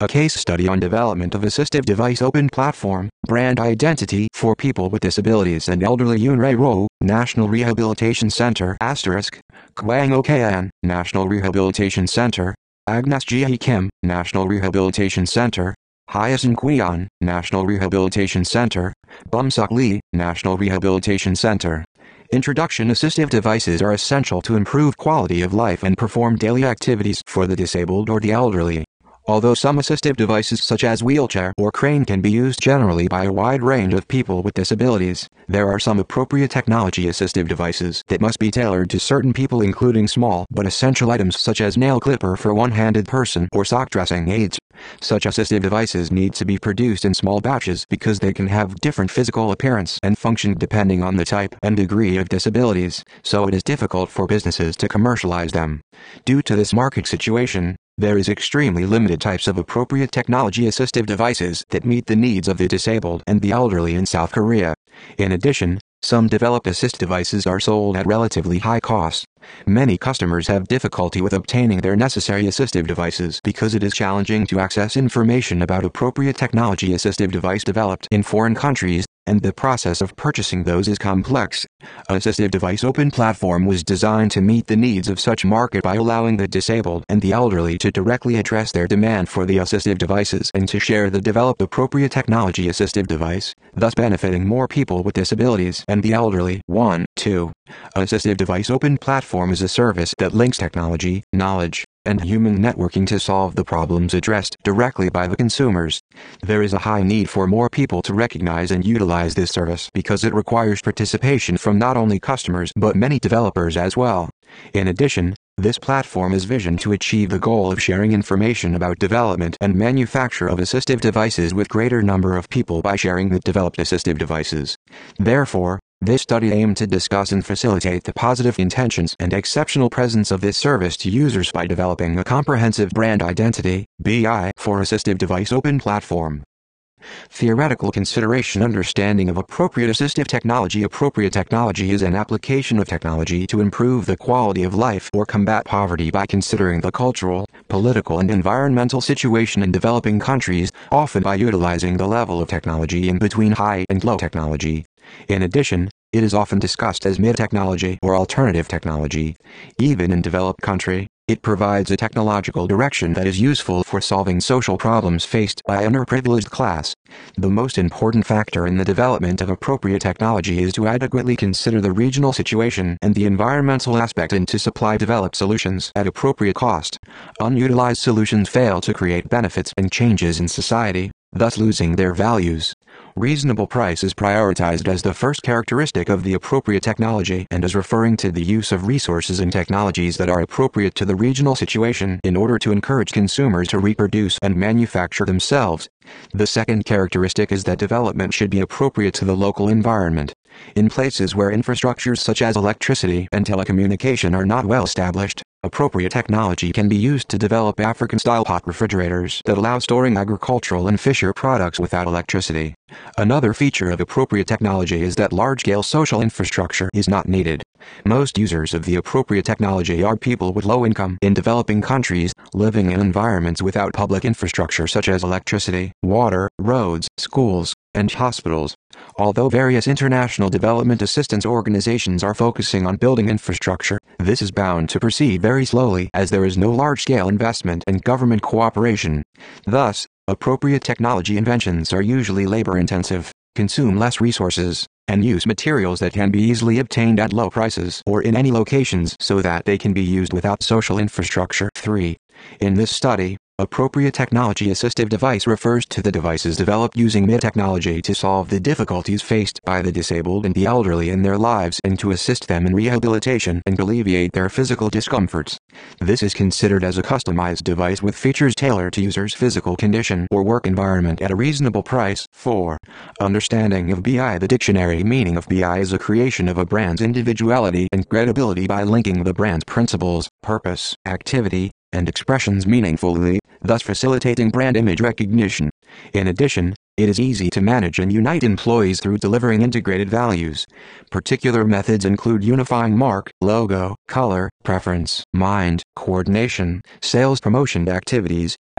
A case study on development of assistive device open platform, brand identity for people with disabilities and elderly. Yunrei Ro, National Rehabilitation Center *, Kwang Okan, National Rehabilitation Center, Agnes Ji Kim, National Rehabilitation Center, Hyasun Quian, National Rehabilitation Center, Bumsuk Lee, National Rehabilitation Center. Introduction. Assistive devices are essential to improve quality of life and perform daily activities for the disabled or the elderly. Although some assistive devices such as wheelchair or crane can be used generally by a wide range of people with disabilities, there are some appropriate technology assistive devices that must be tailored to certain people, including small but essential items such as nail clipper for one-handed person or sock dressing aids. Such assistive devices need to be produced in small batches because they can have different physical appearance and function depending on the type and degree of disabilities, so it is difficult for businesses to commercialize them. Due to this market situation, there is extremely limited types of appropriate technology assistive devices that meet the needs of the disabled and the elderly in South Korea. In addition, some developed assist devices are sold at relatively high cost. Many customers have difficulty with obtaining their necessary assistive devices because it is challenging to access information about appropriate technology assistive device developed in foreign countries, and the process of purchasing those is complex. An assistive device open platform was designed to meet the needs of such market by allowing the disabled and the elderly to directly address their demand for the assistive devices and to share the developed appropriate technology assistive device, thus benefiting more people with disabilities and the elderly. 1. 2. An assistive device open platform is a service that links technology, knowledge, and human networking to solve the problems addressed directly by the consumers. There is a high need for more people to recognize and utilize this service because it requires participation from not only customers but many developers as well. In addition, this platform is visioned to achieve the goal of sharing information about development and manufacture of assistive devices with greater number of people by sharing the developed assistive devices. Therefore, this study aimed to discuss and facilitate the positive intentions and exceptional presence of this service to users by developing a comprehensive brand identity (BI) for assistive device open platform. Theoretical consideration. Understanding of appropriate assistive technology. Appropriate technology is an application of technology to improve the quality of life or combat poverty by considering the cultural, political and environmental situation in developing countries, often by utilizing the level of technology in between high and low technology. In addition, it is often discussed as mid-technology or alternative technology. Even in developed country, it provides a technological direction that is useful for solving social problems faced by an underprivileged class. The most important factor in the development of appropriate technology is to adequately consider the regional situation and the environmental aspect and to supply developed solutions at appropriate cost. Unutilized solutions fail to create benefits and changes in society, thus losing their values. Reasonable price is prioritized as the first characteristic of the appropriate technology and is referring to the use of resources and technologies that are appropriate to the regional situation in order to encourage consumers to reproduce and manufacture themselves. The second characteristic is that development should be appropriate to the local environment. In places where infrastructures such as electricity and telecommunication are not well established, appropriate technology can be used to develop African-style hot refrigerators that allow storing agricultural and fisher products without electricity. Another feature of appropriate technology is that large-scale social infrastructure is not needed. Most users of the appropriate technology are people with low income in developing countries, living in environments without public infrastructure such as electricity, water, roads, schools, and hospitals. Although various international development assistance organizations are focusing on building infrastructure, this is bound to proceed very slowly as there is no large-scale investment and government cooperation. Thus, appropriate technology inventions are usually labor-intensive, consume less resources, and use materials that can be easily obtained at low prices or in any locations so that they can be used without social infrastructure. 3. In this study, appropriate technology assistive device refers to the devices developed using mid-technology to solve the difficulties faced by the disabled and the elderly in their lives and to assist them in rehabilitation and alleviate their physical discomforts. This is considered as a customized device with features tailored to users' physical condition or work environment at a reasonable price. 4. Understanding of BI. The dictionary meaning of BI is a creation of a brand's individuality and credibility by linking the brand's principles, purpose, activity, and expressions meaningfully, thus facilitating brand image recognition. In addition, it is easy to manage and unite employees through delivering integrated values. Particular methods include unifying mark, logo, color, preference, mind, coordination, sales promotion activities,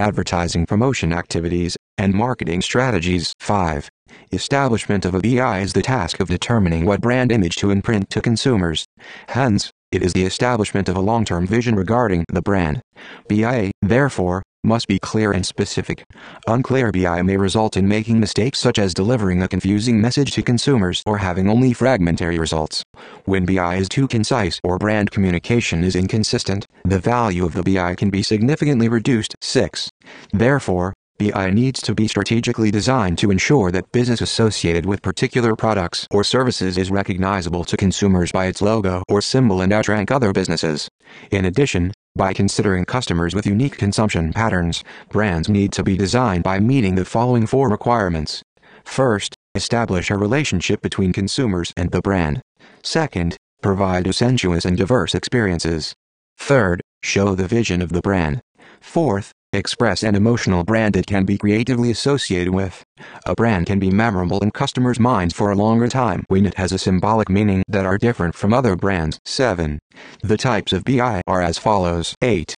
advertising promotion activities, and marketing strategies. 5. Establishment of a BI is the task of determining what brand image to imprint to consumers. Hence, it is the establishment of a long-term vision regarding the brand. BI, therefore, must be clear and specific. Unclear BI may result in making mistakes such as delivering a confusing message to consumers or having only fragmentary results. When BI is too concise or brand communication is inconsistent, the value of the BI can be significantly reduced. 6. Therefore, BI needs to be strategically designed to ensure that business associated with particular products or services is recognizable to consumers by its logo or symbol and outrank other businesses. In addition, by considering customers with unique consumption patterns, brands need to be designed by meeting the following 4 requirements. First, establish a relationship between consumers and the brand. Second, provide sensuous and diverse experiences. Third, show the vision of the brand. Fourth, express an emotional brand it can be creatively associated with. A brand can be memorable in customers' minds for a longer time when it has a symbolic meaning that are different from other brands. 7. The types of BI are as follows. 8.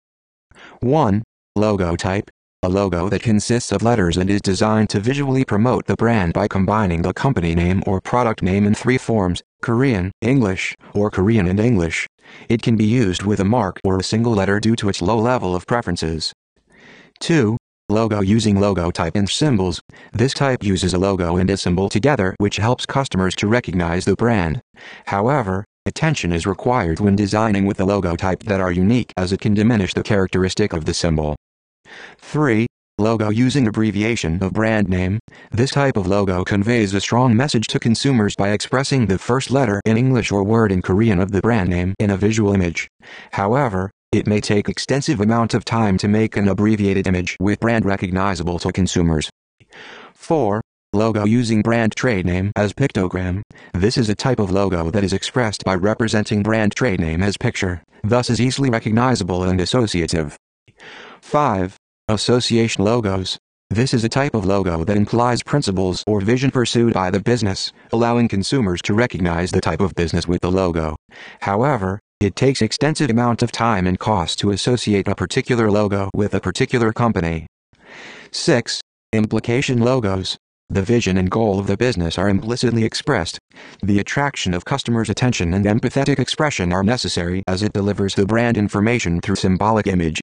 1. Logo type. A logo that consists of letters and is designed to visually promote the brand by combining the company name or product name in 3 forms, Korean, English, or Korean and English. It can be used with a mark or a single letter due to its low level of preferences. 2. Logo using logo type and symbols. This type uses a logo and a symbol together which helps customers to recognize the brand. However, attention is required when designing with a logo type that are unique as it can diminish the characteristic of the symbol. 3. Logo using abbreviation of brand name. This type of logo conveys a strong message to consumers by expressing the first letter in English or word in Korean of the brand name in a visual image. However, it may take extensive amount of time to make an abbreviated image with brand recognizable to consumers. 4. Logo using brand trade name as pictogram. This is a type of logo that is expressed by representing brand trade name as picture, thus is easily recognizable and associative. 5. Association logos. This is a type of logo that implies principles or vision pursued by the business, allowing consumers to recognize the type of business with the logo. However, it takes extensive amount of time and cost to associate a particular logo with a particular company. 6. Implication logos. The vision and goal of the business are implicitly expressed. The attraction of customers' attention and empathetic expression are necessary as it delivers the brand information through symbolic image.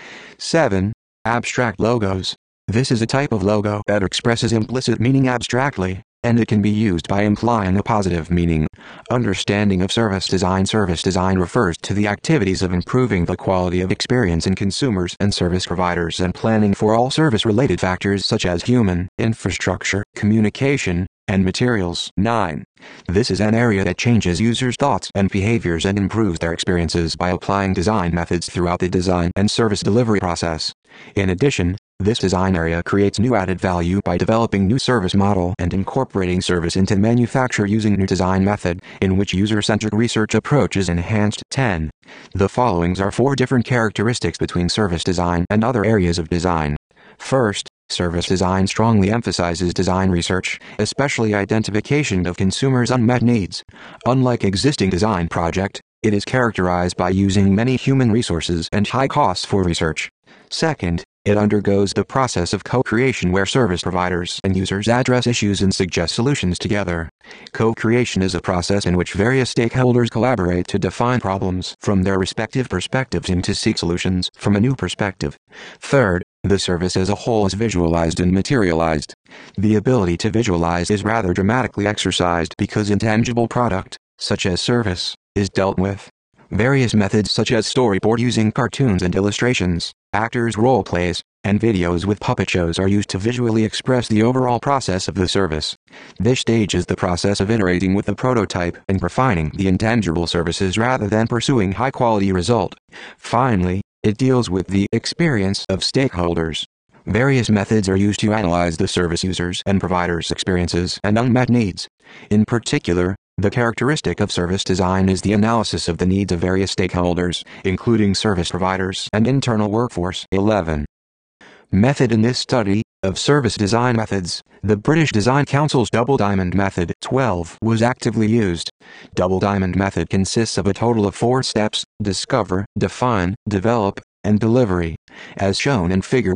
7. Abstract logos. This is a type of logo that expresses implicit meaning abstractly, and it can be used by implying a positive meaning. Understanding of service design. Service design refers to the activities of improving the quality of experience in consumers and service providers and planning for all service-related factors such as human, infrastructure, communication, and materials. 9. This is an area that changes users' thoughts and behaviors and improves their experiences by applying design methods throughout the design and service delivery process. In addition, this design area creates new added value by developing new service model and incorporating service into manufacture using new design method, in which user-centric research approach is enhanced. 10. The followings are 4 different characteristics between service design and other areas of design. First, service design strongly emphasizes design research, especially identification of consumers' unmet needs. Unlike existing design project, it is characterized by using many human resources and high costs for research. Second, it undergoes the process of co-creation where service providers and users address issues and suggest solutions together. Co-creation is a process in which various stakeholders collaborate to define problems from their respective perspectives and to seek solutions from a new perspective. Third, the service as a whole is visualized and materialized. The ability to visualize is rather dramatically exercised because intangible product, such as service, is dealt with. Various methods such as storyboard using cartoons and illustrations, actors' role plays, and videos with puppet shows are used to visually express the overall process of the service. This stage is the process of iterating with the prototype and refining the intangible services rather than pursuing high-quality result. Finally, it deals with the experience of stakeholders. Various methods are used to analyze the service users' and providers' experiences and unmet needs. In particular, the characteristic of service design is the analysis of the needs of various stakeholders, including service providers and internal workforce. 11. Method. In this study of service design methods, the British Design Council's Double Diamond Method 12 was actively used. Double Diamond Method consists of a total of 4 steps: discover, define, develop, and delivery, as shown in Figure 1.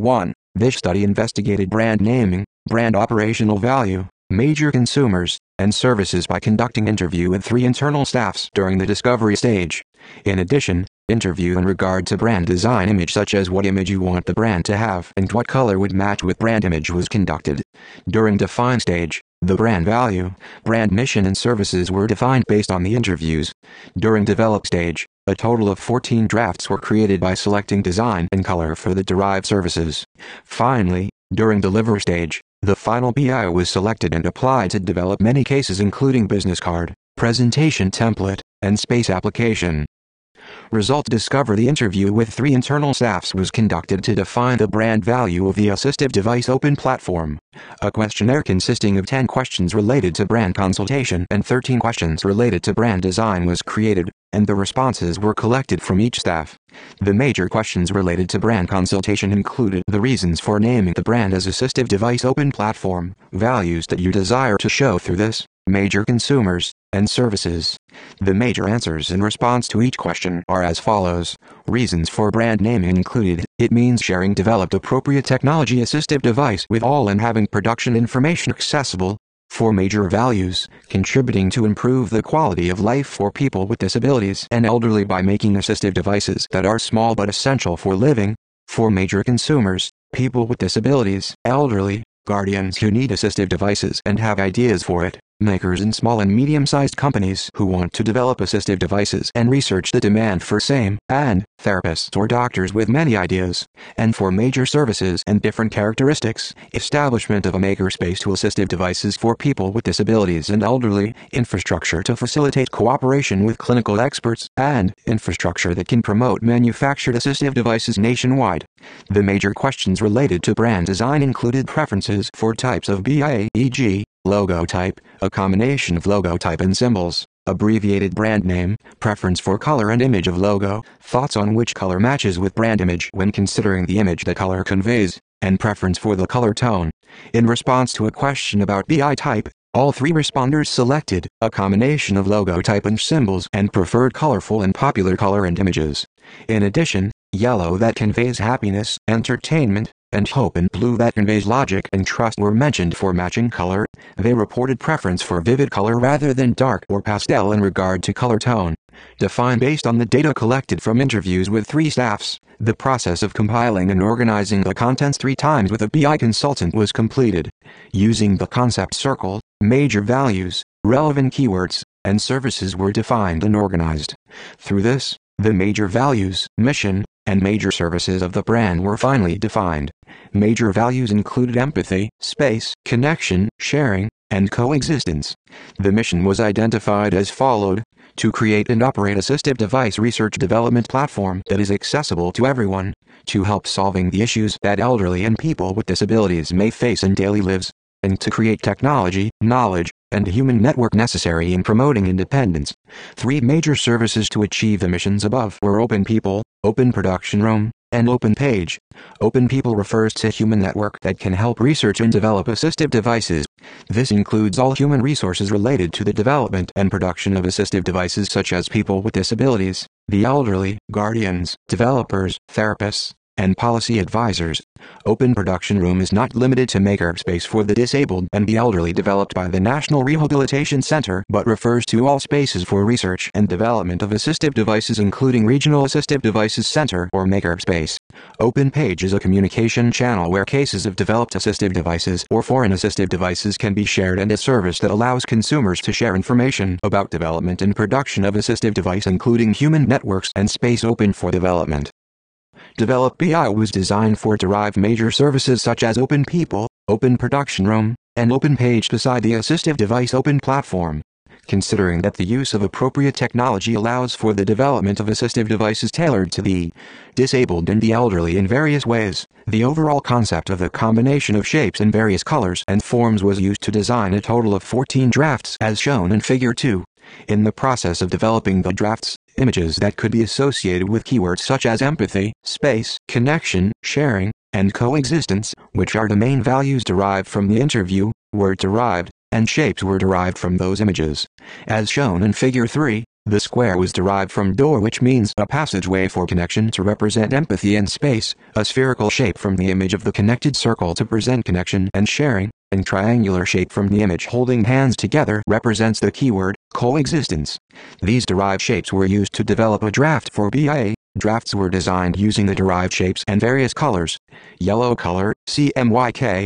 This study investigated brand naming, brand operational value, major consumers, and services by conducting interview with 3 internal staffs during the discovery stage. In addition, interview in regard to brand design image such as what image you want the brand to have and what color would match with brand image was conducted. During define stage, the brand value, brand mission and services were defined based on the interviews. During develop stage, a total of 14 drafts were created by selecting design and color for the derived services. Finally, during deliver stage, the final BI was selected and applied to develop many cases including business card, presentation template, and space application. Result: discover the interview with 3 internal staffs was conducted to define the brand value of the assistive device open platform. A questionnaire consisting of 10 questions related to brand consultation and 13 questions related to brand design was created, and the responses were collected from each staff. The major questions related to brand consultation included the reasons for naming the brand as assistive device open platform, values that you desire to show through this, major consumers, and services. The major answers in response to each question are as follows. Reasons for brand naming included, it means sharing developed appropriate technology assistive device with all and having production information accessible. For major values, contributing to improve the quality of life for people with disabilities and elderly by making assistive devices that are small but essential for living. For major consumers, people with disabilities, elderly, guardians who need assistive devices and have ideas for it, makers and small and medium-sized companies who want to develop assistive devices and research the demand for same, and therapists or doctors with many ideas, and for major services and different characteristics, establishment of a makerspace to assistive devices for people with disabilities and elderly, infrastructure to facilitate cooperation with clinical experts, and infrastructure that can promote manufactured assistive devices nationwide. The major questions related to brand design included preferences for types of BIA, e.g., logo type, a combination of logo type and symbols, abbreviated brand name, preference for color and image of logo, thoughts on which color matches with brand image when considering the image the color conveys, and preference for the color tone. In response to a question about BI type, all 3 responders selected a combination of logo type and symbols and preferred colorful and popular color and images. In addition, yellow that conveys happiness, entertainment, and hope and blue that conveys logic and trust were mentioned for matching color. They reported preference for vivid color rather than dark or pastel in regard to color tone. Defined based on the data collected from interviews with 3 staffs, the process of compiling and organizing the contents 3 times with a BI consultant was completed. Using the concept circle, major values, relevant keywords, and services were defined and organized. Through this, the major values, mission, and major services of the brand were finally defined. Major values included empathy, space, connection, sharing, and coexistence. The mission was identified as followed: to create and operate assistive device research development platform that is accessible to everyone, to help solving the issues that elderly and people with disabilities may face in daily lives, and to create technology, knowledge, and human network necessary in promoting independence. 3 major services to achieve the missions above were Open People, Open Production Room, and Open Page. Open People refers to human network that can help research and develop assistive devices. This includes all human resources related to the development and production of assistive devices such as people with disabilities, the elderly, guardians, developers, therapists, and policy advisors. Open Production Room is not limited to makerspace for the disabled and the elderly developed by the National Rehabilitation Center but refers to all spaces for research and development of assistive devices including Regional Assistive Devices Center or makerspace. Open Page is a communication channel where cases of developed assistive devices or foreign assistive devices can be shared and a service that allows consumers to share information about development and production of assistive device including human networks and space open for development. Develop BI was designed for derived major services such as Open People, Open Production Room, and Open Page beside the assistive device open platform. Considering that the use of appropriate technology allows for the development of assistive devices tailored to the disabled and the elderly in various ways, the overall concept of the combination of shapes in various colors and forms was used to design a total of 14 drafts as shown in Figure 2. In the process of developing the drafts, images that could be associated with keywords such as empathy, space, connection, sharing, and coexistence, which are the main values derived from the interview, were derived, and shapes were derived from those images. As shown in Figure 3, The square was derived from door, which means a passageway for connection to represent empathy and space, a spherical shape from the image of the connected circle to present connection and sharing, and triangular shape from the image holding hands together represents the keyword, coexistence. These derived shapes were used to develop a draft for BIA. Drafts were designed using the derived shapes and various colors. Yellow color, CMYK,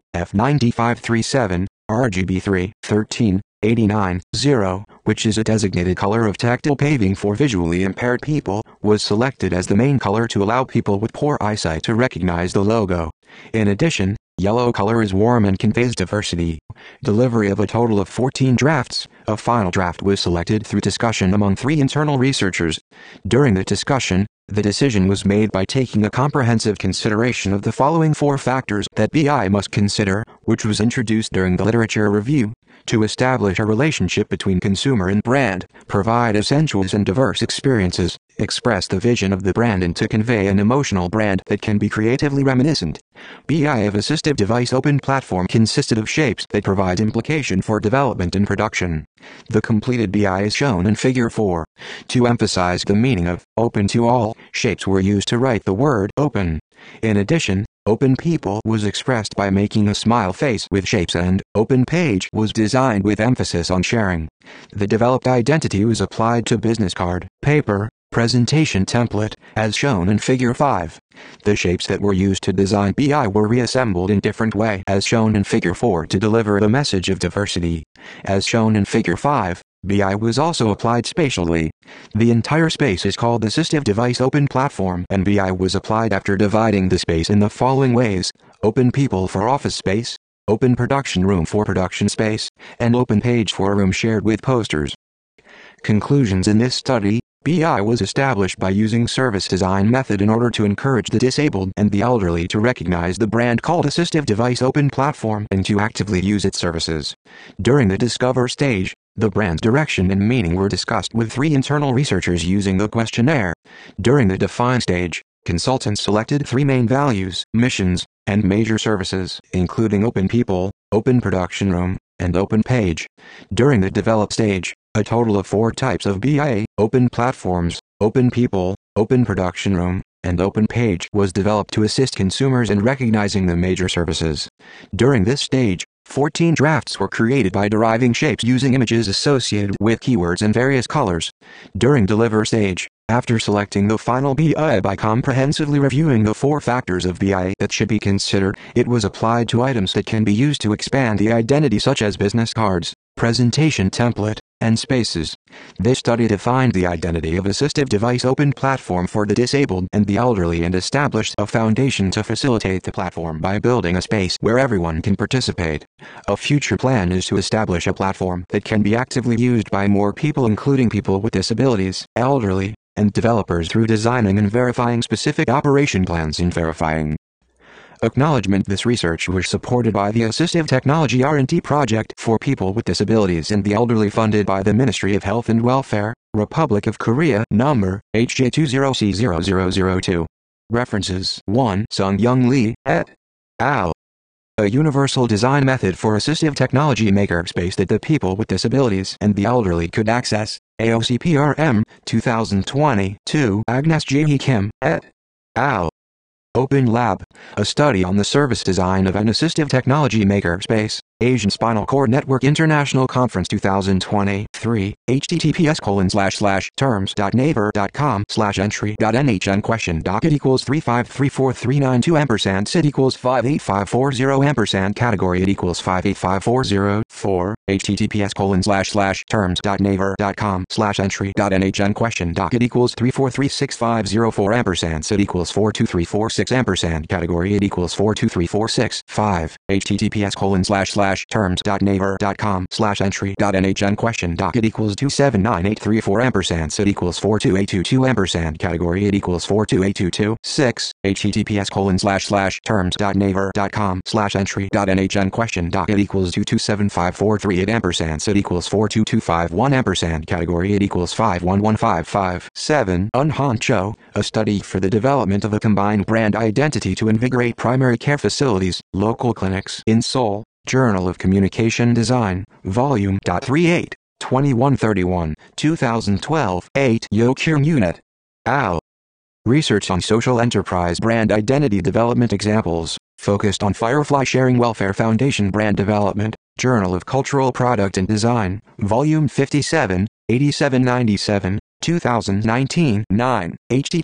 F9537, RGB3, 13. 89, 0, which is a designated color of tactile paving for visually impaired people, was selected as the main color to allow people with poor eyesight to recognize the logo. In addition, yellow color is warm and conveys diversity. Delivery of a total of 14 drafts, a final draft was selected through discussion among 3 internal researchers. During the discussion, the decision was made by taking a comprehensive consideration of the following 4 factors that BI must consider, which was introduced during the literature review. To establish a relationship between consumer and brand, provide essential and diverse experiences, express the vision of the brand and to convey an emotional brand that can be creatively reminiscent. BI of assistive device open platform consisted of shapes that provide implication for development and production. The completed BI is shown in Figure 4. To emphasize the meaning of open to all, shapes were used to write the word open. In addition, Open People was expressed by making a smile face with shapes, and Open Page was designed with emphasis on sharing. The developed identity was applied to business card, paper, presentation template, as shown in Figure 5. The shapes that were used to design BI were reassembled in different way as shown in Figure 4 to deliver the message of diversity. As shown in Figure 5, BI was also applied spatially. The entire space is called Assistive Device Open Platform, and BI was applied after dividing the space in the following ways: Open People for office space, Open Production Room for production space, and Open Page for a room shared with posters. Conclusions in this study: BI was established by using service design method in order to encourage the disabled and the elderly to recognize the brand called Assistive Device Open Platform and to actively use its services. During the Discover stage, the brand's direction and meaning were discussed with 3 internal researchers using the questionnaire. During the Define stage, consultants selected 3 main values, missions, and major services, including Open People, Open Production Room, and Open Page. During the Develop stage, a total of 4 types of BI, Open Platforms, Open People, Open Production Room, and Open Page was developed to assist consumers in recognizing the major services. During this stage, 14 drafts were created by deriving shapes using images associated with keywords in various colors. During Deliver stage, after selecting the final BI by comprehensively reviewing the 4 factors of BI that should be considered, it was applied to items that can be used to expand the identity, such as business cards, presentation template, and spaces. This study defined the identity of Assistive Device Open Platform for the disabled and the elderly and established a foundation to facilitate the platform by building a space where everyone can participate. A future plan is to establish a platform that can be actively used by more people, including people with disabilities, elderly, and developers, through designing and verifying specific operation plans and verifying. Acknowledgement: this research was supported by the Assistive Technology R&D Project for People with Disabilities and the Elderly, funded by the Ministry of Health and Welfare, Republic of Korea, number HJ20C0002. References: 1. Sung-Young Lee, et al. A universal design method for assistive technology makerspace that the people with disabilities and the elderly could access. AOCPRM, 2020. 2. Agnes J. Kim, et al. Open Lab, a study on the service design of an assistive technology makerspace. Asian Spinal Cord Network International Conference 2020. 3. https://terms.naver.com/entry.nhn question.it equals 3534392 sit equals 58540 category it equals 58540. 4. https://terms.naver.com/entry.nhn question.it equals 3436504 sit equals 42346 category it equals 42346. 5. https://terms.naver.com/entry.nhn question.it equals 279834 sit equals 42822 category it equals 42822. 6. https://terms.naver.com/entry.nhn question.it equals 227543 sit equals 42251 category it equals 51155. 7. Unhoncho, a study for the development of a combined brand identity to invigorate primary care facilities, local clinics in Seoul. Journal of Communication Design, Volume.38. 2131, 2012, 8 Yokir Unit. Al. Research on Social Enterprise Brand Identity Development Examples, focused on Firefly Sharing Welfare Foundation Brand Development, Journal of Cultural Product and Design, Volume 57, 8797, 2019, 9,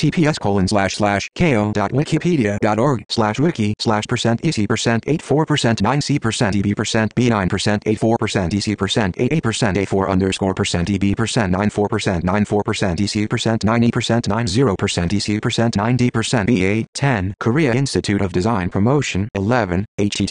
https://ko.wiki.org/wiki/ep%84%, 10 Korea Institute of Design Promotion 11,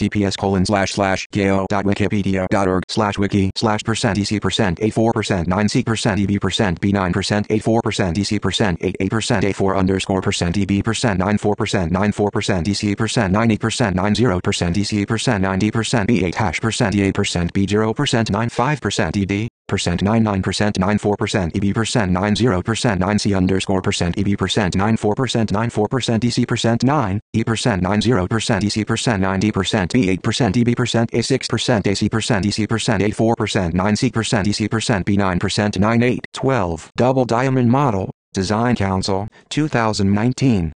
https://ko.wikipedia.org/wiki/%ec%84%, 9c%eb%, ec%, 88%, a4_% eb%, 94%, 94%, ec%, 90%, 90%, ec%, 90%, b8%, e8%, b0%, 95%, ed. 99%, 94%, eb%, 90%, 9c_% eb%, 94%, 94%, ec%, 9, e%, 90%, ec%, 90%, b8%, eb%, a6%, ac%, ec%, a4%, 9c%, ec%, b9%, 98, 12 Double Diamond Model, Design Council, 2019.